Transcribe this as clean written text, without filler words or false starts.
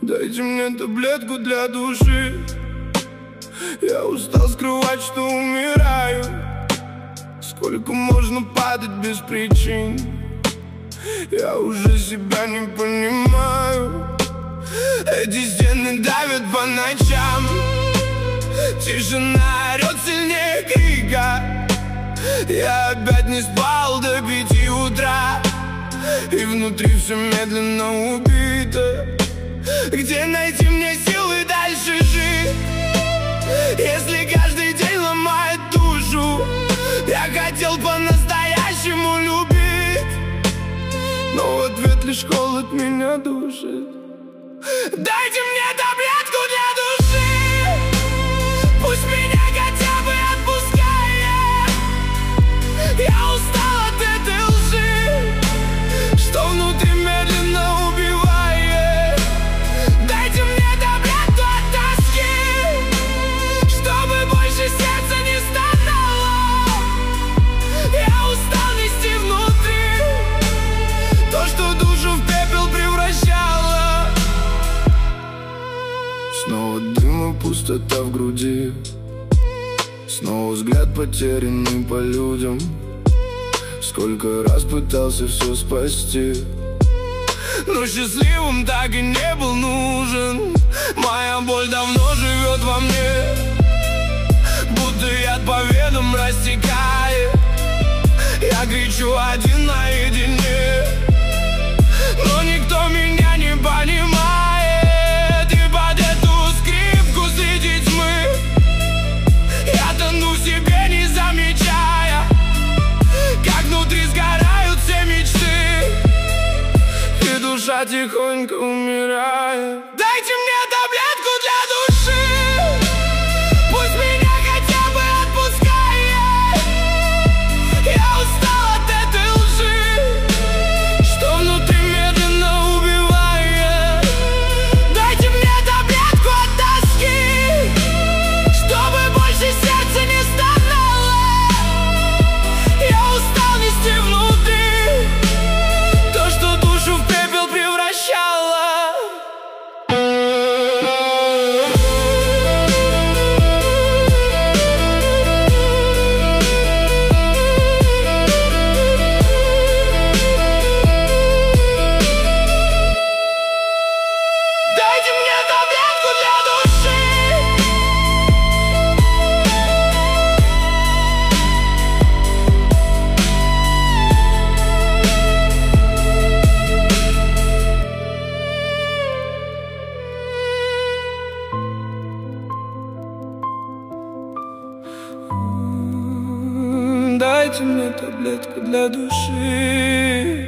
Дайте мне таблетку для души. Я устал скрывать, что умираю. Сколько можно падать без причин? Я уже себя не понимаю. Эти стены давят по ночам. Тишина орет сильнее крика. Я опять не спал до 5 утра, и внутри все медленно убито. Где найти мне силы дальше жить, если каждый день ломает душу? Я хотел по-настоящему любить, но в ответ лишь холод меня душит. Дайте мне таблетку для души, пусть меня хотя бы отпускает. Я устал от этой лжи, что внутри медленно убивает. Дайте мне таблетку от тоски, чтобы больше сердце не стонало. Я устал нести внутри то, что душу в пепел превращало. Снова дым и пустота в груди, снова взгляд потерянный по людям. Сколько раз пытался все спасти, но счастливым так и не был нужен. Моя боль давно живет во мне, будто яд по венам растекает. Я кричу один наедине, но никто меня не понимает. И под эту скрипку среди тьмы я тону в себе, не замечая, как внутри сгорают все мечты, и душа тихонько умирает. Дайте мне таблетку для души, пусть меня хотя бы отпускает. Я устал от этой лжи, что внутри медленно убивает. Дайте мне таблетку от тоски, чтобы больше сердце не стонало. Я устал нести внутри то, что душу в пепел превращало. Дайте мне таблетку для души. Дайте мне таблетку для души.